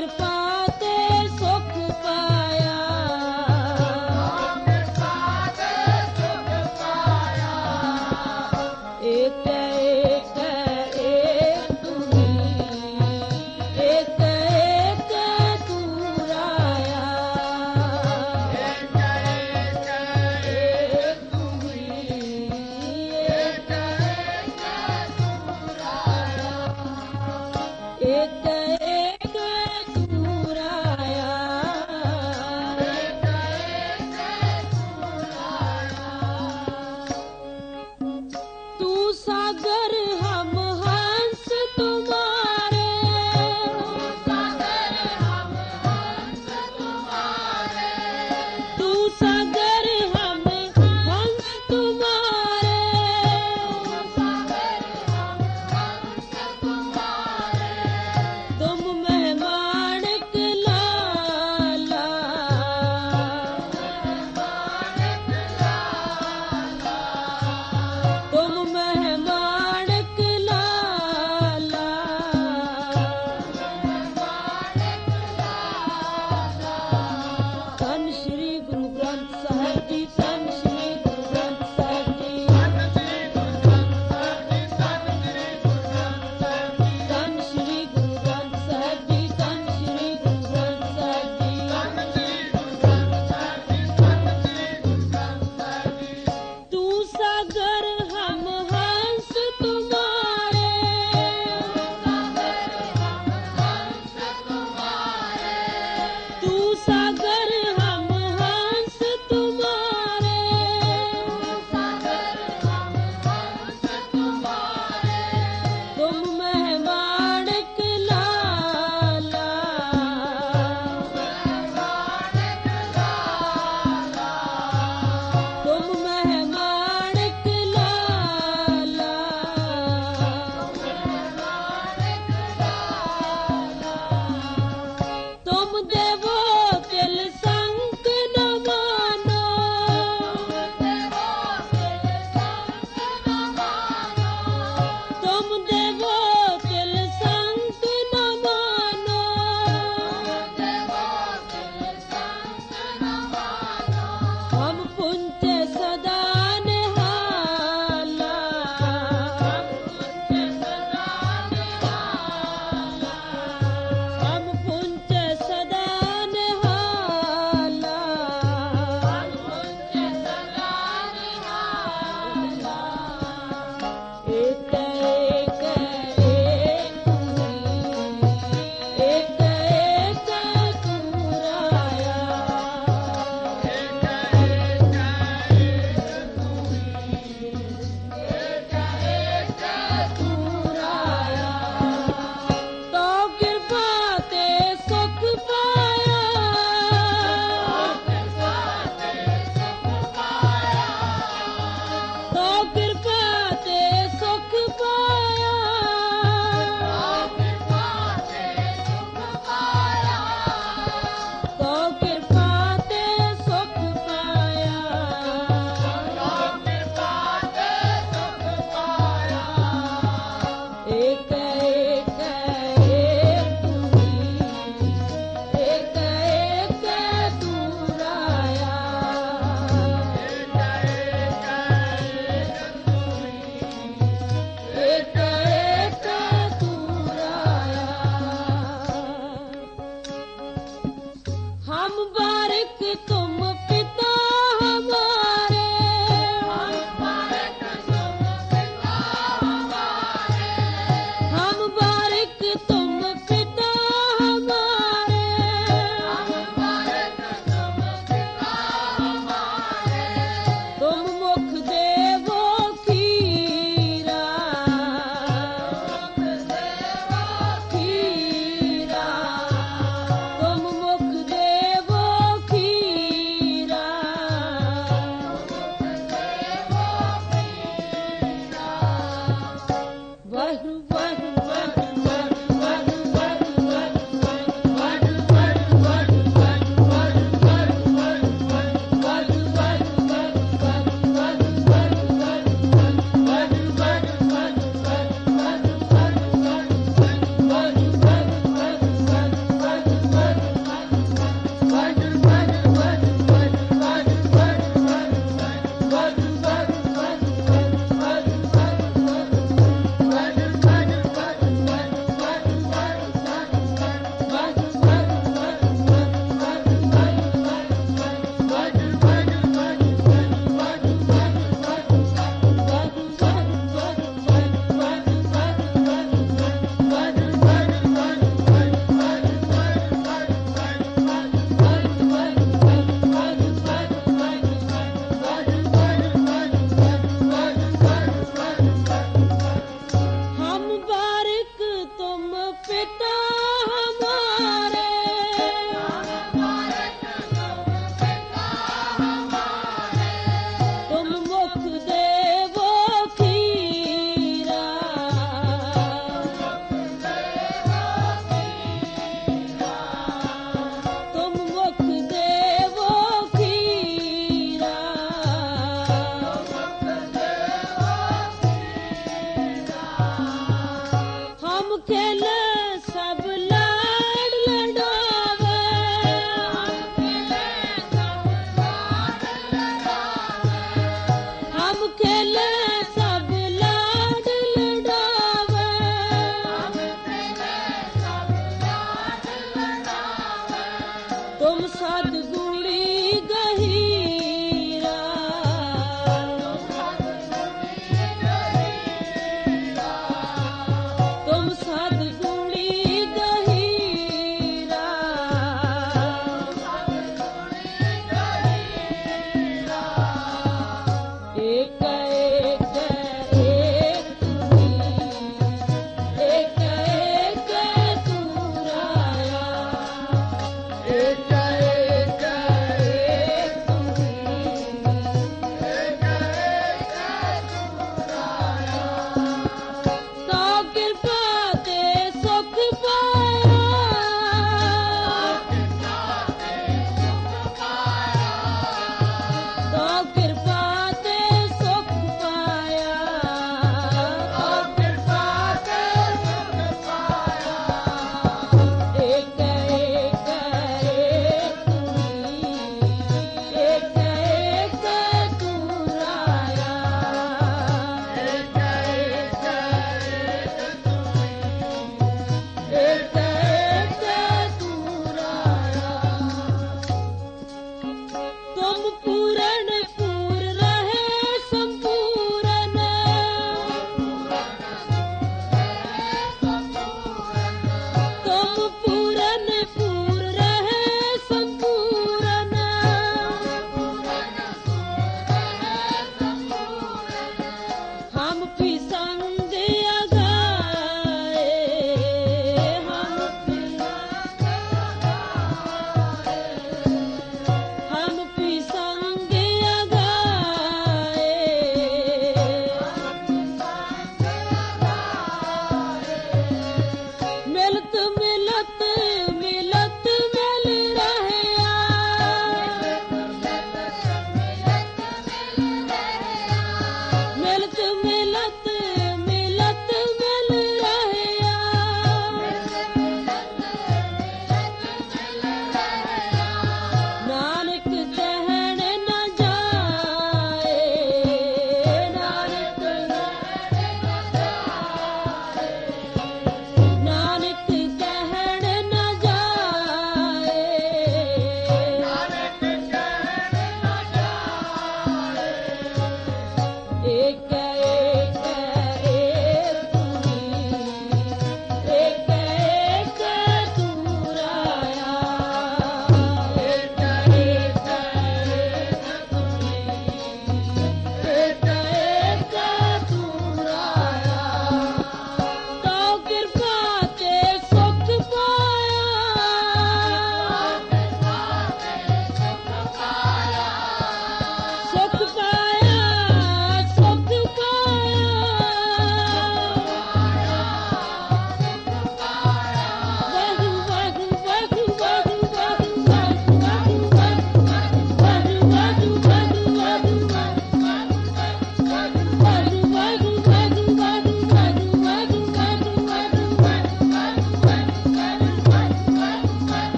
ਕਿਰਪਾ ਤੇ ਸੁਖ ਪਾਇਆ, ਏਕ ਏਕ ਏਕ ਤੁਮੀ, ਏਕ ਏਕ ਤੂੰ ਰਾਇਆ, ਏਕ ਏਕ ਏਕ ਤੁਮੀ, ਏਕ ਏਕ ਤੂੰ ਰਾਇਆ, ਏਕ ਏਕ ਤੂੰ ਰਾਇਆ, ਏਕ ਏਕ ਤੂੰ ਰਾਇਆ। ਤੂੰ ਸਾਗਰ ਹਮ ਹੰਸ ਤੁਮਾਰੇ, ਤੂੰ ਸਾਗਰ ਹਮ ਹੰਸ ਤੁਮਾਰੇ, ਤੁਮ ਮਹਿਮਾਨਕ ਲਾਲਾ, ਤੁਮ ਮਹਿਮਾਨਕ ਲਾਲਾ, ਧੰਨ ਸ਼੍ਰੀ ਗੁਰੂ ਗ੍ਰੰਥ ਸਾਹਿਬ ਜੀ, ਧੰਨ ਸ਼੍ਰੀ ਗੁਰੂ ਗ੍ਰੰਥ ਸਾਹਿਬ ਜੀ, ਧੰਨ ਸ਼੍ਰੀ ਗੁਰੂ ਗ੍ਰੰਥ ਸਾਹਿਬ ਜੀ, ਧੰਨ ਸ਼੍ਰੀ ਗੁਰੂ ਗ੍ਰੰਥ ਸਾਹਿਬ ਜੀ। ਤੂੰ ਸਾਗਰ ਹਮ ਹੰਸ ਤੁਮਾਰੇ, ਤੂੰ ਸਾਗਰ ਹਮ ਹੰਸ ਤੁਮਾਰੇ, ਤੁਮ ਮਹਿਮਾਨਕ ਲਾਲਾ, ਤੁਮ ਮਹਿਮਾਨਕ ਲਾਲਾ, ਤੁਮ ਦੇਵੋ ਤਿਲ ਸੰਕ ਨ ਮਾਨੋ, ਤੁਮ ਦੇਵੋ ਤਿਲ ਸੰਕ ਨ ਮਾਨੋ, ਹਮ ਪੁੰਚੇ ਸਦਾ ਨਿਹਾਲਾ, ਹਮ ਪੁੰਚੇ ਸਦਾ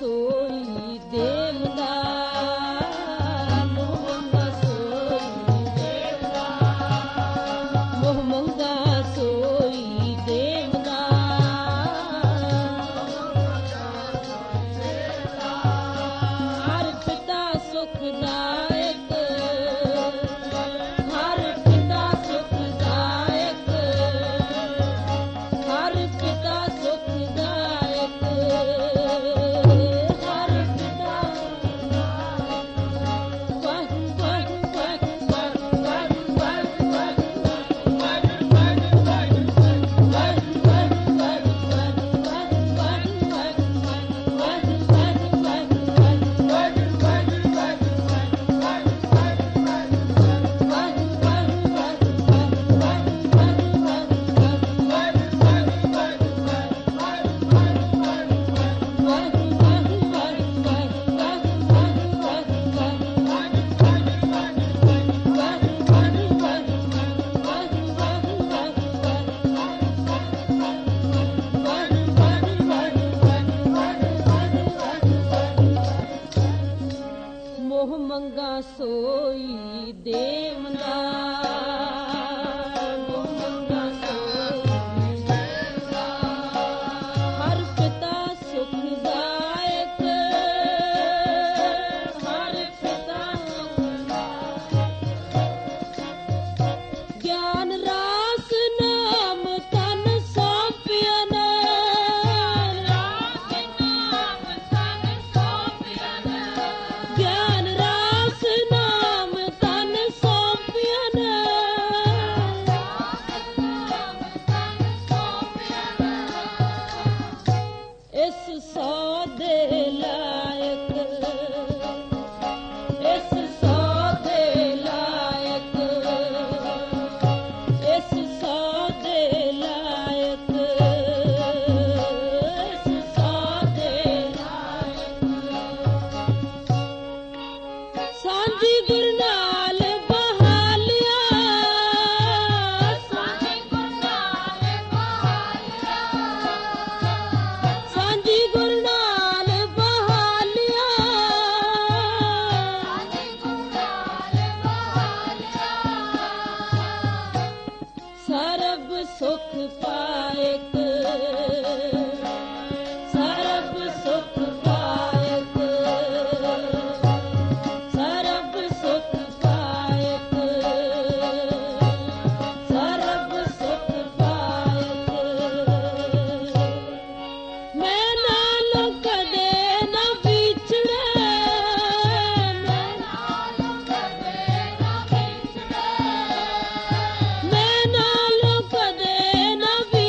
ਸੋਈ ਦੇਵਦਾ ਮੋਹ ਮੰਗਾ ਸੋਈ ਦੇਵਦਾ ਮੋਹ ਮੰਗਾ ਸੋਈ ਦੇਵਦਾ ਹਰ ਪਿਤਾ ਸੁਖਦਾਇਕ ਹਰ ਪਿਤਾ ਸੁਖਦਾਇਕ ਹਰ ਪਿਤਾ ਸੁਖਦਾਇਕ ਹਰ ਪਿਤਾ ਵਾਹ ਵਾਹ ਵਾਹ ਵਾਹ ਵਾਹ ਵਾਹ ਵਾਹ ਮੋਹ ਮੰਗਾ ਸੋਈ ਦੇਵਦਾ ਮੋਹ ਮੰਗਾ ਸੋਈ ਦੇਵਦਾ ਹਰ ਪਿਤਾ ਸੁਖਦਾਇਕ ਹਰ ਪਿਤਾ ਗਿਆਨ ਰਾਸ ਨਾਮ ਤਨ ਸੌਂਪਿਆ ਗਿਆਨ ਰਾਸ ਨਾਮ ਤਨ ਸੌਂਪਿਆ ਇਸ ਸੌ ਦੇ ਲਾਇਕ ਇਸ ਸੌ ਦੇ ਲਾਇਕ ਇਸ ਸੌ ਦੇ ਲਾਇਕ ਇਸ ਸੌ ਦੇ ਲਾਇਕ ਸਾਂਝੀ ਗੁਰ ਨਾਲ ਬਹਾਲਿਆ ਸਾਂਝੀ ਗੁਰ ਨਾਲ ਬਹਾਲਿਆ ਸਾਂਝੀ ਗੁਰ ਨਾਲ ਬਹਾਲਿਆ ਸਾਂਝੀ ਗੁਰ ਨਾਲ ਬਹਾਲਿਆ ਸਰਬ ਸੁਖ ਪਾਇਕ ਸਰਬ ਸੁਖ ਪਾਇਕ ਸਰਬ ਸੁਖ ਪਾਇਕ ਸਰਬ ਸੁਖ ਪਾਇਕ ਮੈਂ ਨਾਲੋਂ ਕਦੇ ਨਾ ਵਿਛੜੈ ਮੈਂ ਨਾਲੋਂ ਕਦੇ ਨਾ ਵਿਛੜੈ ਮੈਂ ਨਾਲੋਂ ਕਦੇ ਨਾ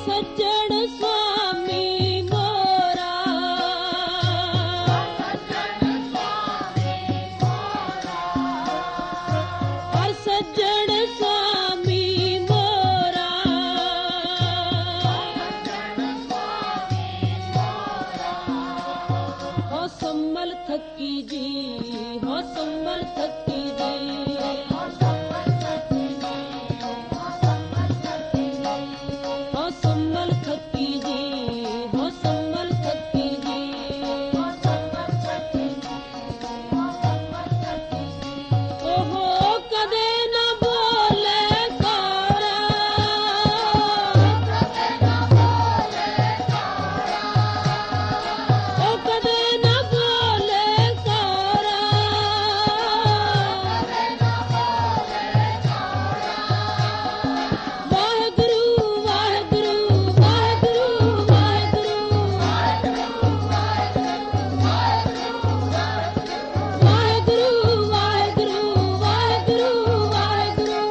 ਸੱਜਣ ਸੁਆਮੀ ਮੋਰਾ ਹਰ ਸੱਜਣ ਸੁਆਮੀ ਮੋਰਾ ਹੋ ਸੰਭਲ ਥੱਕੀ ਜੀ ਹੋ ਸੰਭਲ ਥੱਕੀ ਜੀ ਹੋ ਸੰਭਲ ਥੱਕੀ ਜੀ ਹੋ ਸੰਭਲ ਥੱਕੀ ਜੀ ਓਹੋ ਕਦੇ ਨਾ ਬੋਲੇ ਕੋਰਾ ਓ ਕਦੇ ਨਾ ਬੋਲੇ ਕੋਰਾ ਵਾਹਿਗੁਰੂ ਵਾਹਿਗੁਰੂ ਵਾਹਿਗੁਰੂ ਵਾਹਿਗੁਰੂ ਵਾਹਿਗੁਰੂ ਵਾਹਿਗੁਰੂ ਵਾਹਿਗੁਰੂ ਵਾਹਿਗੁਰੂ ਵਾਹਿਗੁਰੂ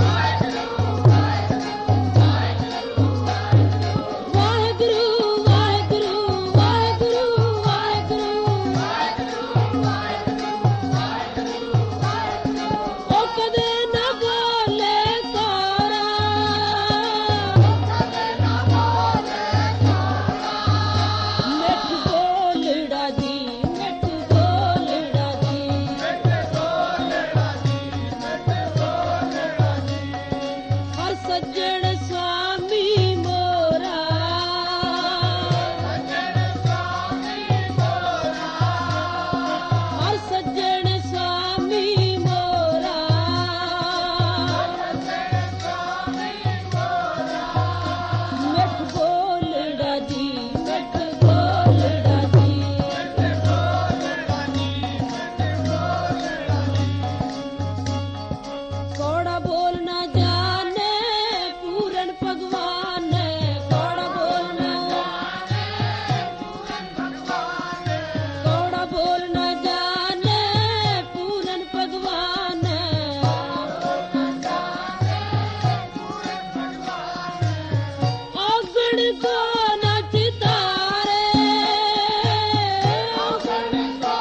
ਓ ਕਦੇ ਨਾ ਬੋਲੇ ਕੋਰਾ ਮਿੱਠ ਬੋਲੜਾ ਜੀ ਮਿੱਠ ਬੋਲੜਾ ਜੀ ਹਰ ਸੱਜਣ ਸੁਆਮੀ ਮੋਰਾ ਹਰ ਸੱਜਣ ਸੁਆਮੀ ਮੋਰਾ ਮਿੱਠ ਬੋਲੜਾ ਜੀ ਮਿੱਠ ਬੋਲੜਾ ਜੀ ਕੌੜਾ ਬੋਲ ਨਾ ਜਾਣੇ ਪੂਰਨ ਭਗਵਾਨ ਕੌੜਾ ਬੋਲ ਨਾ ਕੌੜਾ ਬੋਲ ਨਾ ਜਾਣੇ ਪੂਰਨ ਭਗਵਾਨ ਔਗਣ ਕੋ ਨਾ ਚਿਤਾਰੇ ਔਗਣ ਕੋ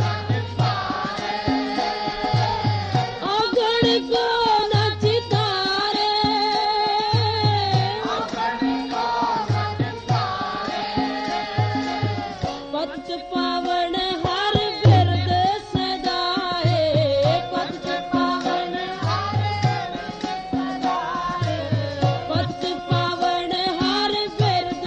ਨਾ ਚਿਤਾਰੇ ਪਤ ਪਾਵਨ ਹਰ ਬਿਰਦ ਸਦਾਏ ਪਤ ਪਾਵਨ ਹਰ ਬਿਰਦ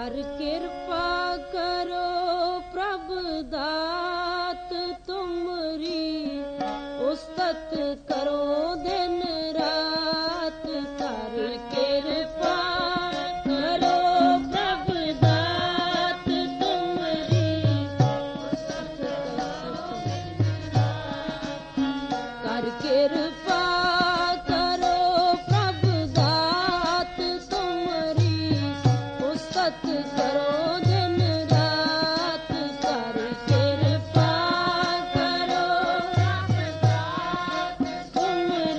ਕਰ ਕਿਰਪਾ ਕਰੋ ਪ੍ਰਭ ਦਾਤ ਤੁਮਰੀ, ਉਸਤਤ ਕਰੋ ਦਿਨ ਰਾਤ। ਕਰ ਕਿਰਪਾ ਕਰੋ ਪ੍ਰਭ ਦਾਤ ਤੁਮਰੀ, ਕਰ ਕਿਰਪਾ ਕਰੋ ਪ੍ਰਭ ਦਾਤ ਤੁਮਰੀ, ਉਸਤਤ ਕਰੋ ਦਿਨ ਰਾਤ। ਕਰ ਕਿਰਪਾ ਕਰੋ ਪ੍ਰਭ ਦਾਤ ਤੁਮਰੀ,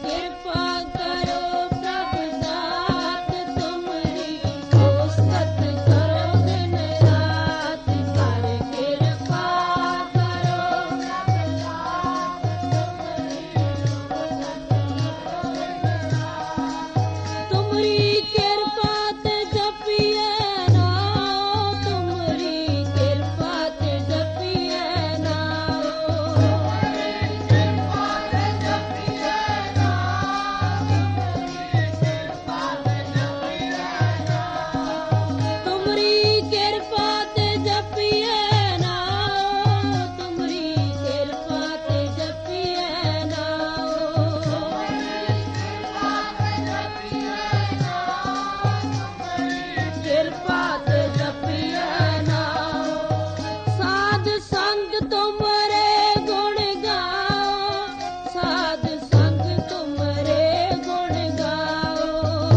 ਕਿਰਪਾ ਕਰੋ ਪ੍ਰਭ ਦਾਤ ਤੁਮਰੀ, ਉਸਤਤ ਕਰੋ ਦਿਨ ਰਾਤ, ਕਰ ਕਿਰਪਾ ਕਰੋ ਪ੍ਰਭ ਦਾਤ ਤੁਮਰੀ, ਕਿਰਪਾ ਤੇ ਜਪੀਏ ਨਾਉ, ਤੁਮਰੀ ਕਿਰਪਾ ਤੇ ਜਪੀਏ ਤੁਮਰੀ ਕਿਰਪਾ ਤੇ ਜਪੀਏ ਨਾਉ, ਤੁਮਰੀ ਕਿਰਪਾ ਤੇ ਜਪੀਏ ਨਾਉ, ਕਿਰਪਾ ਤੇ ਜਪੀਏ ਨਾਉ, ਸਾਧ ਸੰਗ ਤੁਮਰੇ ਗੁਣ ਗਾਓ, ਸਾਧ ਸੰਗ ਤੁਮਰੇ ਗੁਣ ਗਾਓ,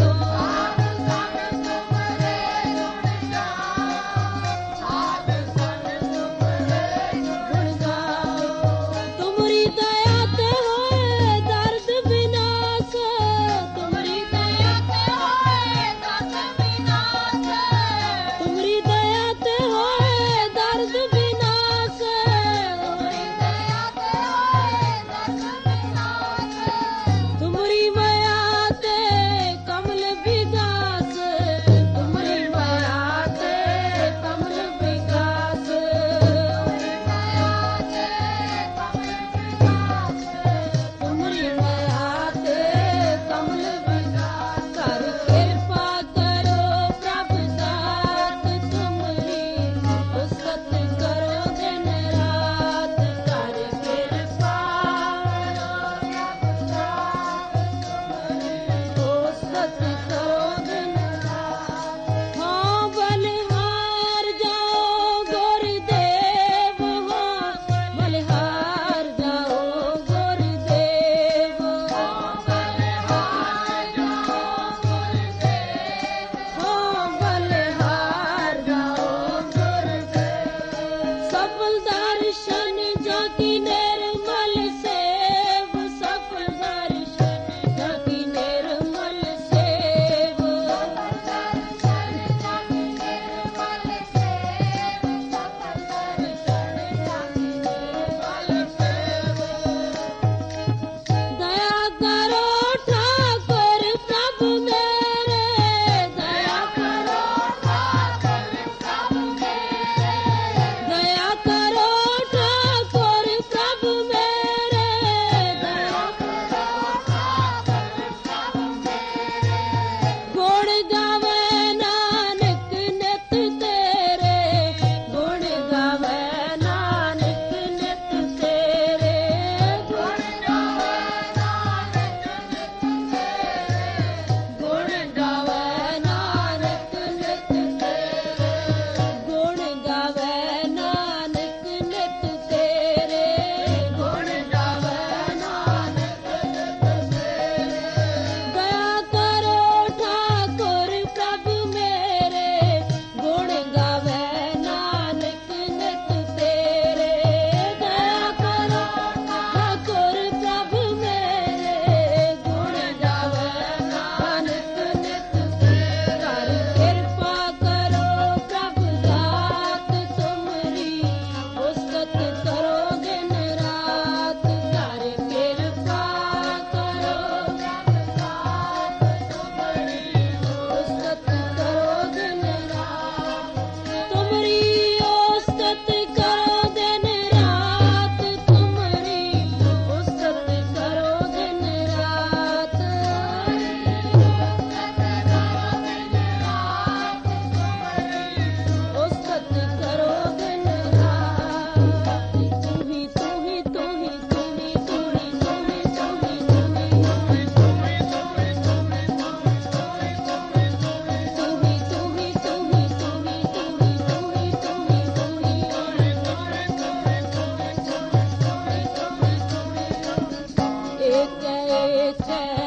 ਗੁਣ ਗਾਓ, ਤੁਮਰੀ ਦਇਆ ਤੇ ਹੋਏ ਦਰਦ ਵਿਨਾਸ਼, ਤੁਮਰੀ ਦਇਆ ਤੇ ਹੋਏ ਦਰਦ ਵਿਨਾਸ਼, ਤੁਮਰੀ ਦਇਆ ਤੇ ਹੋਏ ਦਰਦ ਵਿਨਾਸ਼, ਤੁਮਰੀ ਦਇਆ ਤੇ ਹੋਏ ਦਰਦ ਵਿਨਾਸ਼, ਤੁਮਰੀ ਮਾਇਆ ਤੇ ਕਮਲ ਵਿਗਾਸ, ਤੁਮਰੀ ਮਾਇਆ ਤੇ ਕਮਲ ਵਿਗਾਸ, ਤੁਮਰੀ ਮਾਇਆ ਤੇ ਕਮਲ ਵਿਗਾਸ, ਕਰ ਕਿਰਪਾ ਕਰੋ ਪ੍ਰਭ ਦਾਤ ਤੁਮਰੀ, ਉਸਤਤ ਕਰੋ ਦਿਨ ਰਾਤ, ਕਰ ਕਿਰਪਾ ਕਰੋ ਪ੍ਰਭ ਦਾਤ ਤੁਮਰੀ, ਉਸਤਤ ਕਰੋ ਦਿਨ ਰਾਤ, ਹਾਂ ਬਲਿਹਾਰ ਜਾਓ ਗੁਰਦੇਵ, ਹਾਂ ਬਲਿਹਾਰ ਜਾਓ ਗੁਰਦੇਵ, ਹਾਂ ਬਲਿਹਾਰ ਜਾਓ ਗੁਰਦੇਵ, ਹਾਂ ਬਲਿਹਾਰ ਜਾਓ ਗੁਰਦੇਵ, ਸਫਲ ਦਰਸ਼ਨ ਜਾ ਕੀ ਨਿਰਮਲ ਸੇਵ, ਸਫਲ ਦਰਸ਼ਨ ਜਾ ਕੀ ਨਿਰਮਲ ਸੇਵ, ਸਫਲ ਦਰਸ਼ਨ ਜਾ ਕੀ ਨਿਰਮਲ ਸੇਵ, ਸਫਲ ਦਰਸ਼ਨ ਜਾ ਕੀ ਨਿਰਮਲ ਸੇਵ, ਦਇਆ ਕਰੋ ਠਾਕੁਰ ਪ੍ਰਭ ਮੇਰੇ, ਦਇਆ ਕਰੋ ਠਾਕੁਰ ਪ੍ਰਭ ਮੇਰੇ, ਦਇਆ ਕਰੋ ਠਾਕੁਰ ਪ੍ਰਭ ਮੇਰੇ, ਦਇਆ ਕਰੋ ਠਾਕੁਰ ਪ੍ਰਭ ਮੇਰੇ, ਗੁਣ ਗਾਵੇ ਨਾਨਕ ਨਿਤ ਤੇਰੇ, ਗੁਣ ਗਾਵੇ ਨਾਨਕ ਨਿਤ ਤੇਰੇ, ਗੁਣ ਗਾਵੇ ਨਾਨਕ ਨਿਤ ਤੇਰੇ, ਗੁਣ ਗਾਵੇ ਨਾਨਕ ਨਿਤ ਤੇਰੇ, ਗੁਣ ਗਾਵੇ ਨਾਨਕ ਨਿਤ ਤੇਰੇ, ਗੁਣ ਗਾਵੇ ਨਾਨਕ ਨਿਤ ਤੇਰੇ, ਦਇਆ ਕਰੋ ਠਾਕੁਰ ਪ੍ਰਭ ਮੇਰੇ, ਗੁਣ ਗਾਵੇ ਨਾਨਕ ਨਿਤ ਤੇਰੇ, ਦਇਆ ਕਰੋ ਠਾਕੁਰ ਪ੍ਰਭ ਮੇਰੇ, ਗੁਣ ਗਾਵੇ ਨਾਨਕ ਨਿਤ ਤੇਰੇ, ਕਰ ਕਿਰਪਾ ਕਰੋ ਪ੍ਰਭ ਦਾਤ ਤੁਮਰੀ, ਉਸਤਤ ਕਰੋ ਦਿਨ ਰਾਤ, ਕਰ ਕਿਰਪਾ ਕਰੋ ਪ੍ਰਭ ਦਾਤ ਤੁਮਰੀ, ਉਸਤਤ ਕਰੋ ਦਿਨ ਰਾਤ, ਤੁਮਰੀ ਉਸਤਤ ਕਰੋ ਦਿਨ ਰਾਤ, ਤੁਮਰੀ ਉਸਤਤ ਕਰੋ ਦਿਨ ਰਾਤ, ਉਸਤਤ ਕਰੋ ਦਿਨ ਰਾਤ, ਤੂੰ ਹੀ ਤੂੰ ਹੀ ਤੂੰ ਹੀ ਤੂੰ ਹੀ ਤੂੰ ਹੀ ਤੂੰ ਹੀ ਤੂੰ ਹੀ ਤੂੰ ਹੀ ਤੂੰ ਹੀ ਏਕ ਏਕ